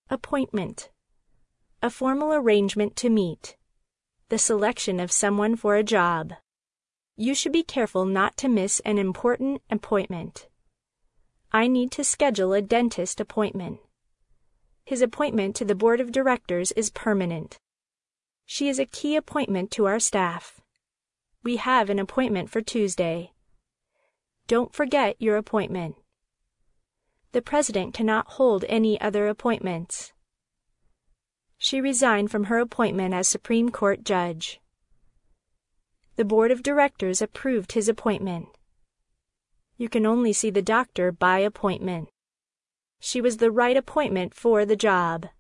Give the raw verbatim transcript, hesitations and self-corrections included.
Appointment. A formal arrangement to meet. The selection of someone for a job. You should be careful not to miss an important appointment. I need to schedule a dentist appointment. His appointment to the board of directors is permanent. She is a key appointment to our staff. We have an appointment for Tuesday. Don't forget your appointment. The president cannot hold any other appointments. She resigned from her appointment as Supreme Court judge. The board of directors approved his appointment. You can only see the doctor by appointment. She was the right appointment for the job.